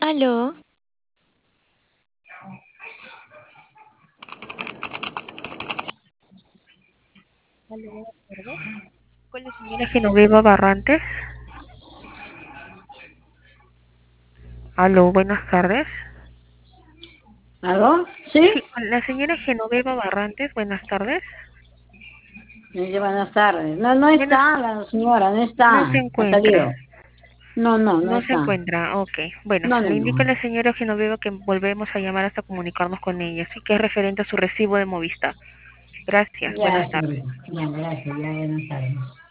Aló, Aló, buenas tardes. Con la señora Genoveva Barrantes. Aló, buenas tardes. ¿Aló? Sí, ¿Sí? con la señora Genoveva Barrantes, buenas tardes. Buenas tardes. No, no Buenas, está la señora, no no se está. Ha encuentra. salido. No, no, no No se está. encuentra, ok. Bueno, No, no, le indico a no. la señora Genoveva que volvemos a llamar hasta comunicarnos con ella. Así que es referente a su recibo de Movistar. Gracias, Ya, buenas tardes. señorita. Ya, gracias. Ya, buenas tardes.